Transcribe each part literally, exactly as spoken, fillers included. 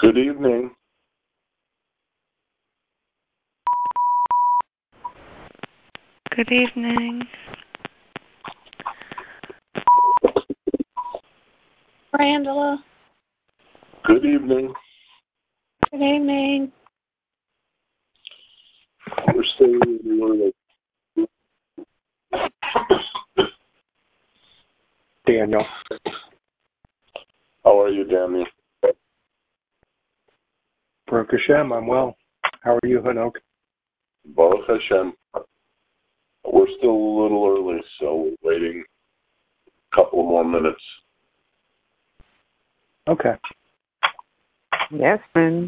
Good evening. Good evening. Angela. Good evening. Good evening. We're staying in the early. Daniel. How are you, Daniel? Baruch Hashem, I'm well. How are you, Hanok? Baruch Hashem. We're still a little early, so we're waiting a couple more minutes. Okay. Yes, ma'am.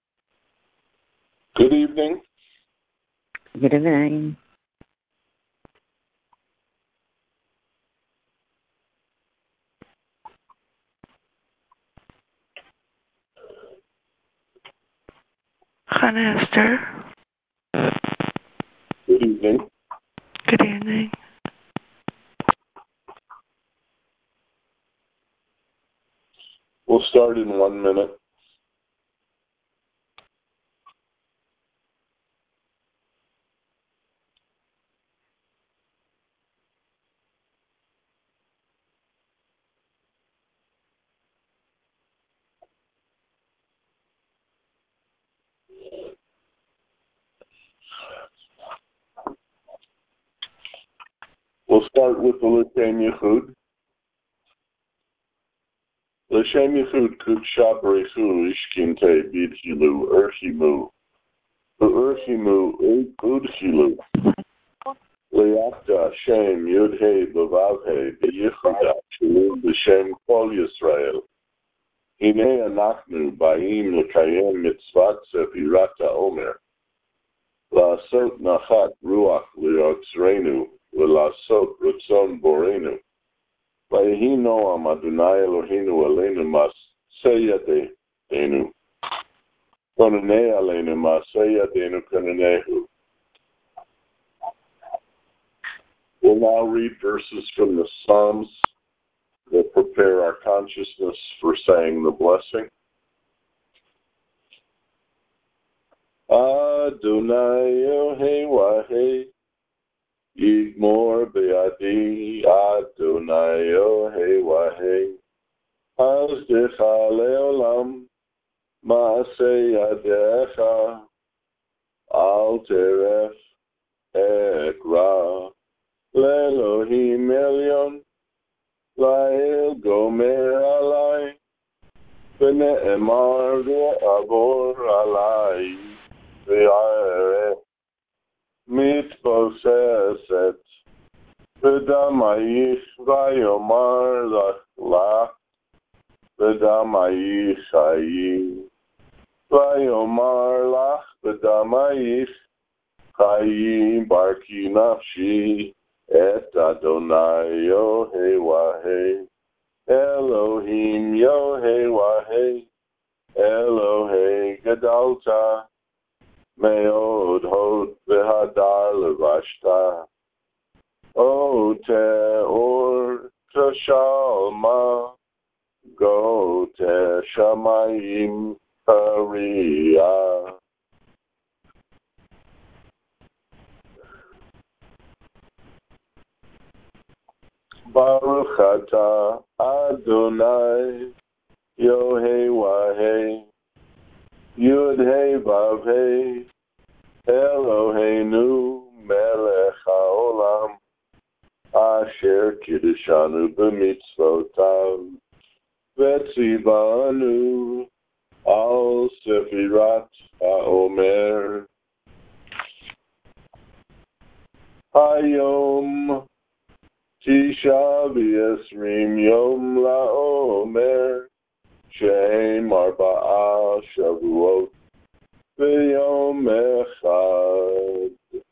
Good evening. Good evening. Chana Esther. Good evening. Good evening. We'll start in one minute. We'll start with the L'Shem Yichud. L'Shem Yichud Kudsha B'rechu Ishkinte Bidhilu Urchimu Urchimu Udchilu Le'achta Shem Yud-He B'Vav-He B'Yichuda Shilu L'Shem Kol Yisrael Hine Anachnu Ba'im L'Kayem Mitzvat Sefirat Omer La'asot Nachat Ruach L'Yotzreinu V'lasot Ratzon Borenu. V'yehi Noam Adonai Eloheinu Aleinu Maseh Yadeinu. Konanei Aleinu Maseh Yadeinu Konanehu. We'll now read verses from the Psalms that prepare our consciousness for saying the blessing. Adonai Yohei Wahei Yigmor be'adi Adonai Yohei Wahei Hazdecha le'olam Ma'aseh yadecha Al teref ekra Le'elohim elyon La'el gomer alai V'ne'emar ve'abor alai Ve'areh Mitposeset V'damayich V'yomar lach V'damayich Chayim V'yomar lach V'damayich Chayim Barki Nafshi Et Adonai Yohei Wahei Elohim Yohei Wahei Elohei Gadalta Meod hod v'hadar levashta O te'or t'shalma Go te'shamayim hariyah Baruch atah Adonai Yohei Wahei Yud Hey Vav Hey Eloheinu Melech HaOlam Asher Kiddushanu B'mitzvotav V'tzivanu Al Sefirat HaOmer Hayom Tisha V'Yesrim Yom LaOmer Shem Arba'a Shavuot V'Yom Echad.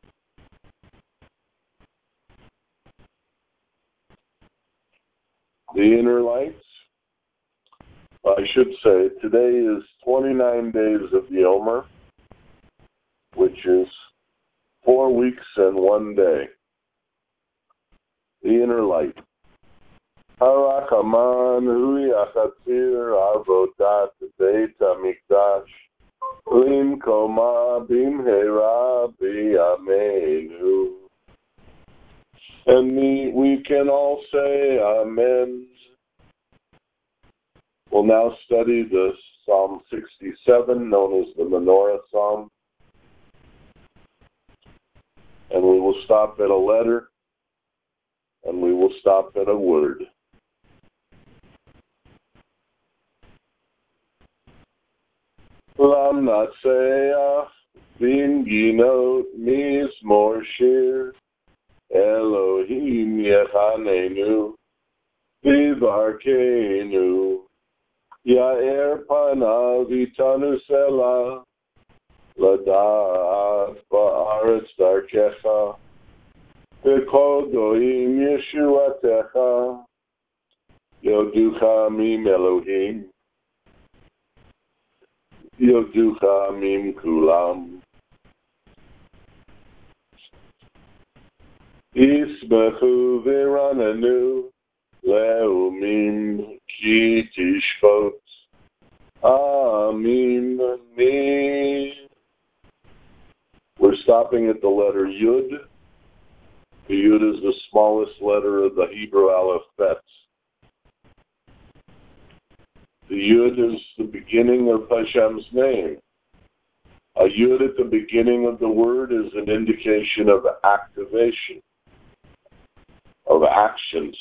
The inner lights. I should say today is twenty-nine days of the Omer, which is four weeks and one day. The inner light. Harachaman hu yachatzir avodat beit hamikdash limkoma bimhera b'yameinu. And we, we can all say Amen. We'll now study the Psalm sixty-seven, known as the Menorah Psalm. And we will stop at a letter, and we will stop at a word. Lamnatseach b'nginot mizmor shir Elohim yechanenu v'varkenu Ya'er panav itanu selah Lada'at ba'aretz darkecha V'kol goyim yeshuatecha Yoducha mim Elohim Yoducha mim kulam Isbechu v'ranenu Leumim ki tishvot Amim mi. We're stopping at the letter Yud. The Yud is the smallest letter of the Hebrew alphabet. The Yud is the beginning of Hashem's name. A Yud at the beginning of the word is an indication of activation, of actions.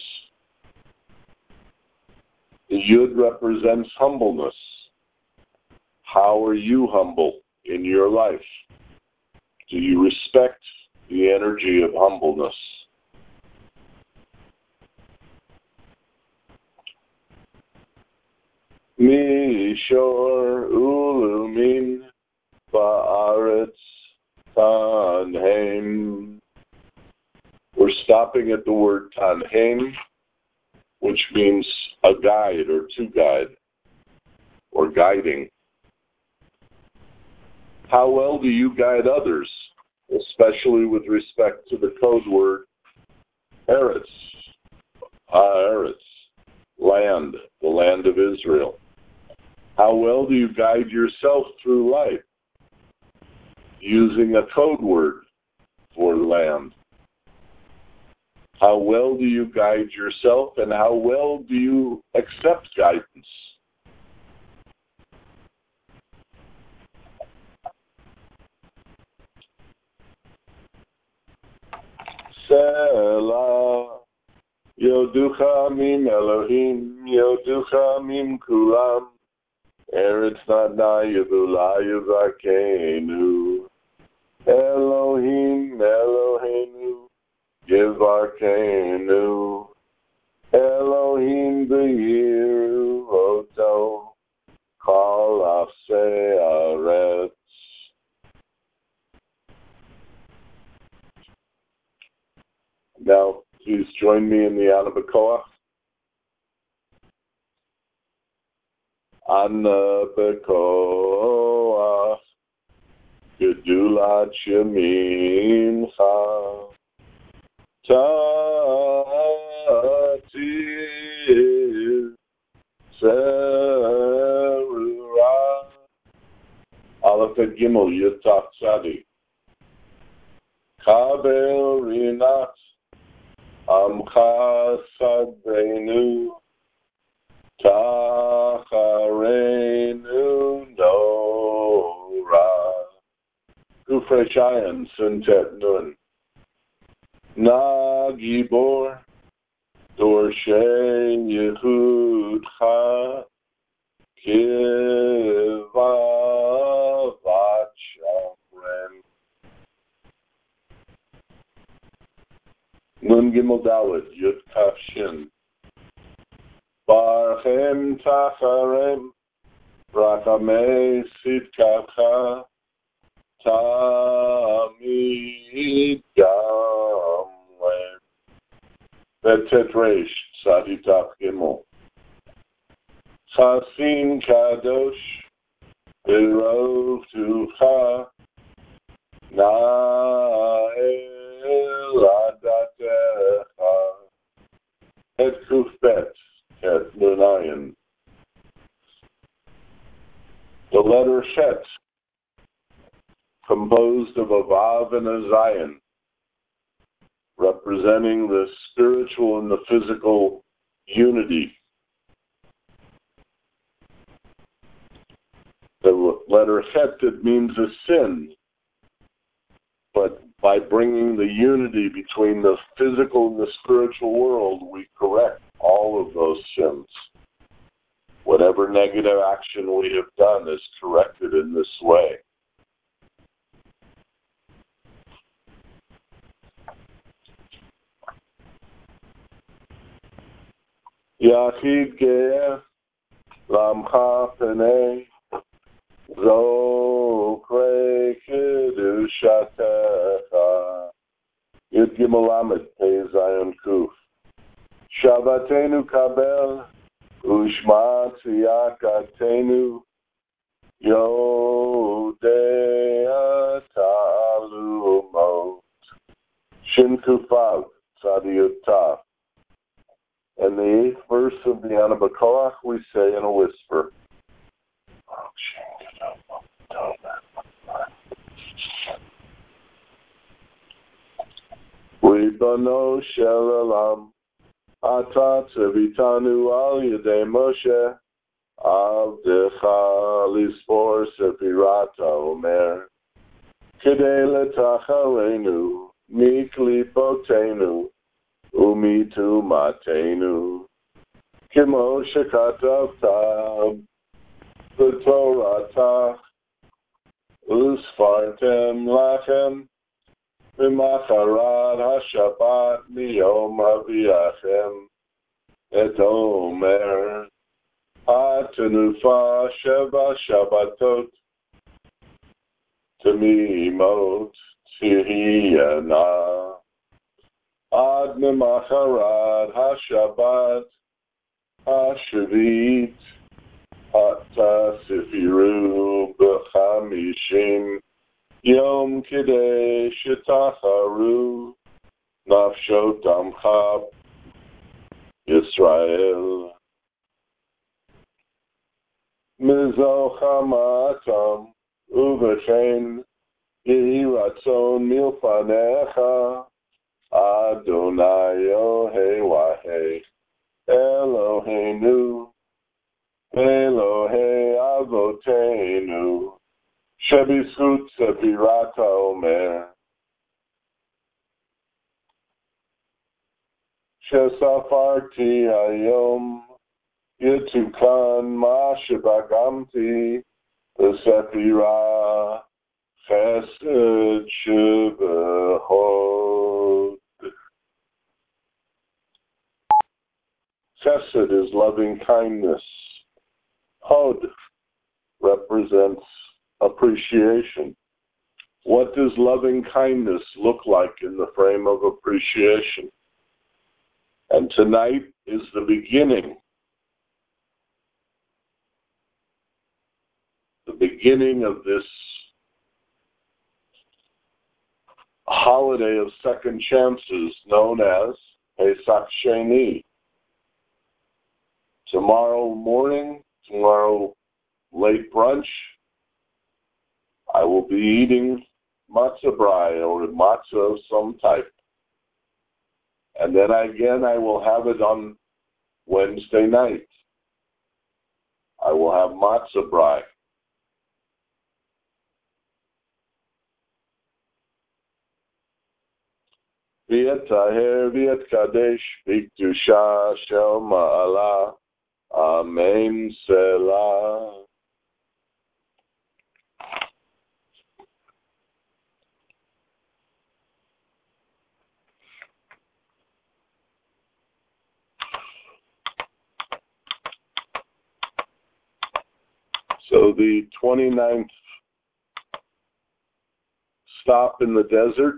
The Yud represents humbleness. How are you humble in your life? Do you respect the energy of humbleness? Mishor ulumin ba'aretz tanheim. We're stopping at the word tanheim, which means a guide or to guide or guiding. How well do you guide others, especially with respect to the code word Eretz, Haaretz, land, the land of Israel? How well do you guide yourself through life using a code word for land? How well do you guide yourself, and how well do you accept guidance? Selah, Yoducha mim Elohim, Yoducha mim kulam, Eretz nada yevula yevakenu, Elohim, Eloheinu, Yevarkenu, Elohim b'yiru oto, kol afsei aretz. Now, please join me in the Ana B'Koach. Ana B'Koach, Gedulat Shemimcha, Tatir Serura, Aleph et Gimel Yud Taf Tzadi, Kabel Rinat, Amcha Sadreinu, Tacharenu Nora, Kufresh Ayin Suntet Nun, Na Gibor, Dorshen Yehudcha, Kivavat Shamren. Nun Gimel Daled, Yud Kaf Shin. Barchem Tacharem, Rachamei Sidkacha, Tamid Gamlen. Betet Reish, Saditach Gimel. Chasim Kadosh, Birov Tucha, Na'el Adatecha, Het Kufbet, Het Nunayan. The letter Chet, composed of a Vav and a Zayin, representing the spiritual and the physical unity. The letter Het, it means a sin, but by bringing the unity between the physical and the spiritual world, we correct all of those sins. Whatever negative action we have done is corrected in this way. Yachid Ge'eh Lamcha Penei Zokre Kedushatecha Yud Gimel Lamed Pei Zayin Kuf Shabbatenu Kabel Ushma Tziyakatenu Yodea Talumot Shin Kufav Tzadiyut Tav. And the eighth verse of the Anabakoach we say in a whisper. Ribbono shel olam, ata tzivitanu al yedei Moshe, avdecha lispor sefirat haomer, kedei letacharenu, miklipotenu, umitumatenu, kimo shekatavta, b'toratach, usfartem lachem, B'macharat haShabbat miyom haviachem et omer ha'tenufa sheva Shabbatot temimot tihiyana ad b'macharat haShabbat ha'shvit hatta sifiru b'chamishim Yom Kidei Shetacharu Nafshot Amcha Yisrael Mizochamatam Uvechen Yehi Ratzon Milfanecha Adonai Yohei Wahei Eloheinu Elohei Avotenu Shebizchut Sefirat HaOmer Shesafarti Hayom Yitukan Ma Shebagamti Sefirah Chesed Shebehod. Chesed is loving kindness. Hod represents appreciation. What does loving kindness look like in the frame of appreciation? And tonight is the beginning. The beginning of this holiday of second chances known as Pesach Sheni. Tomorrow morning, tomorrow late brunch, I will be eating matzah brai or matzah of some type. And then again, I will have it on Wednesday night. I will have matzah brai. V'et taher v'et kadesh b'kedusha shel ma'ala. Amen Selah. So the twenty-ninth stop in the desert.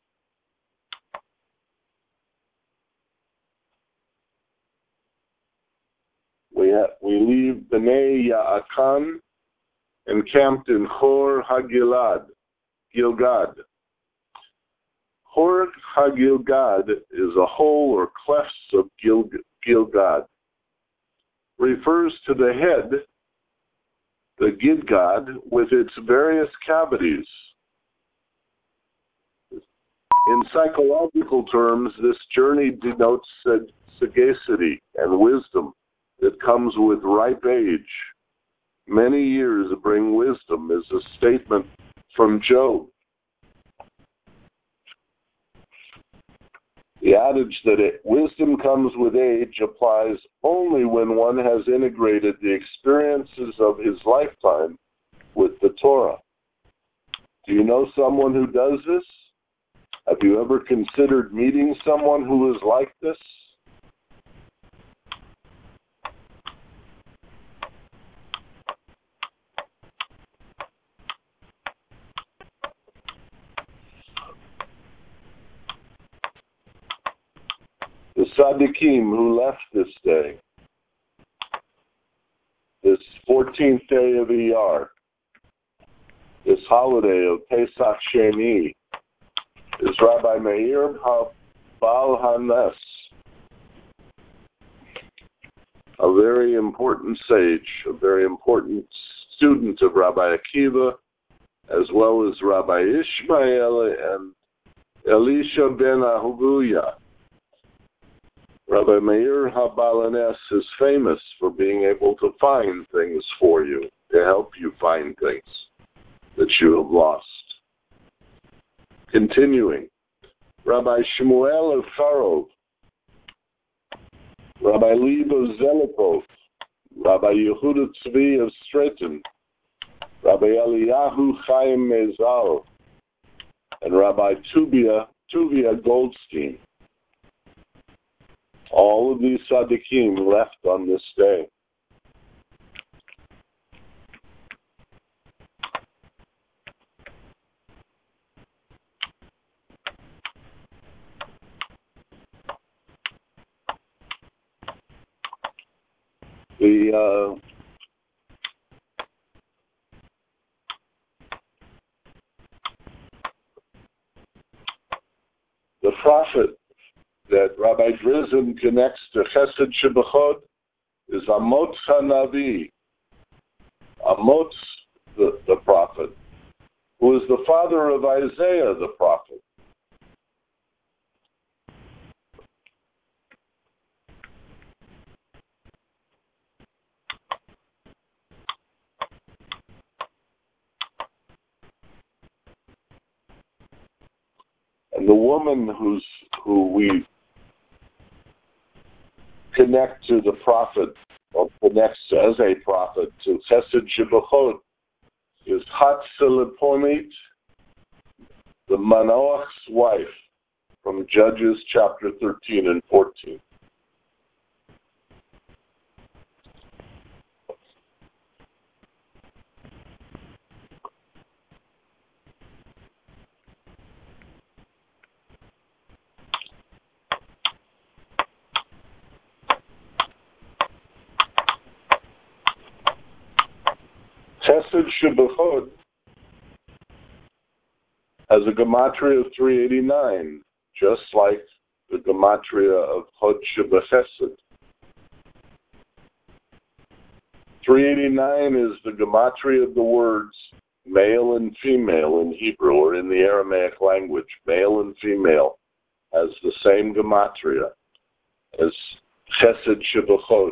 We have, we leave Bnei Ya'akan encamped in Hor HaGilad, Gilgad. Hor HaGilgad is a hole or clefts of Gil, Gilgad, refers to the head, the Gidgad, with its various cavities. In psychological terms, this journey denotes sagacity and wisdom that comes with ripe age. Many years bring wisdom is a statement from Job. The adage that it, wisdom comes with age applies only when one has integrated the experiences of his lifetime with the Torah. Do you know someone who does this? Have you ever considered meeting someone who is like this? The Tzaddikim who left this day, this fourteenth day of Iyar, this holiday of Pesach Sheni, is Rabbi Meir Baal HaNes, a very important sage, a very important student of Rabbi Akiva, as well as Rabbi Ishmael and Elisha ben Ahubuya. Rabbi Meir Baal HaNes is famous for being able to find things for you, to help you find things that you have lost. Continuing, Rabbi Shmuel of Charov, Rabbi Leib of Zelipov, Rabbi Yehuda Tzvi of Stratton, Rabbi Eliyahu Chaim Mezal, and Rabbi Tuvia, Tuvia Goldstein. All of these tzaddikim left on this day. The uh, the prophet that Rabbi Drizin connects to Chesed Shebachod is Amos HaNavi, Amos the, the prophet, who is the father of Isaiah the prophet. And the woman who's who we connect to the prophet, or connects as a prophet to Chesed Shebachod, is Hatziliponit, the Manoach's wife, from Judges chapter thirteen and fourteen. Chesed Shebachod has a gematria of three eighty-nine, just like the gematria of Hod Shebachesed. three eighty-nine is the gematria of the words male and female in Hebrew, or in the Aramaic language. Male and female has the same gematria as Chesed Shebachod.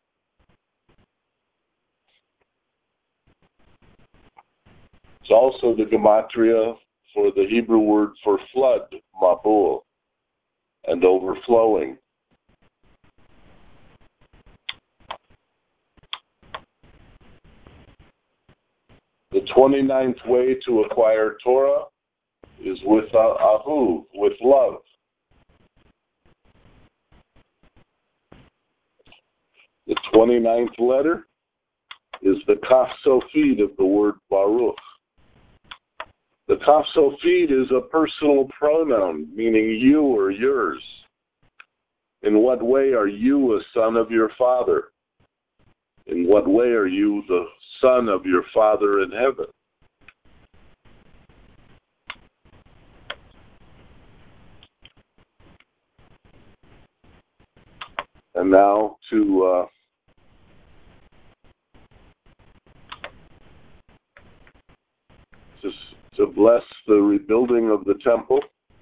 It's also the gematria for the Hebrew word for flood, mabul, and overflowing. The twenty-ninth way to acquire Torah is with ahu, with love. The twenty-ninth letter is the kaf sofid of the word Baruch. The kaf sofid is a personal pronoun, meaning you or yours. In what way are you a son of your father? In what way are you the son of your Father in heaven? And now to uh, to, to bless the rebuilding of the temple.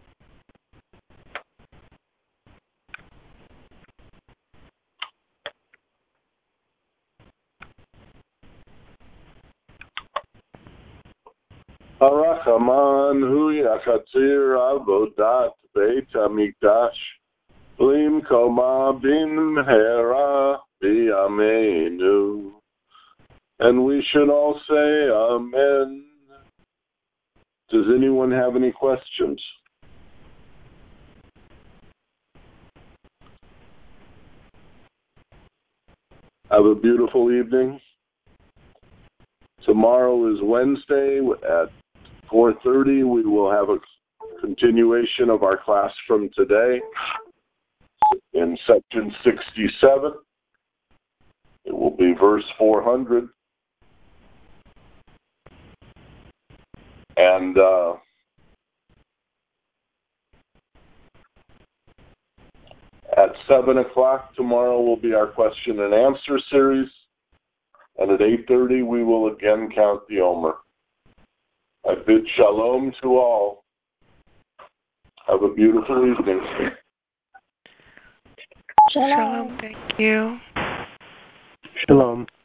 Harachaman hu yakatir avodat beit hamikdash lim koma bimhera b'yameinu. And we should all say amen. Does anyone have any questions? Have a beautiful evening. Tomorrow is Wednesday at four thirty. We will have a continuation of our class from today in section sixty-seven. It will be verse four hundred. And uh, at seven o'clock tomorrow will be our question and answer series. And at eight thirty we will again count the Omer. I bid shalom to all. Have a beautiful evening. Shalom. Shalom. Thank you. Shalom.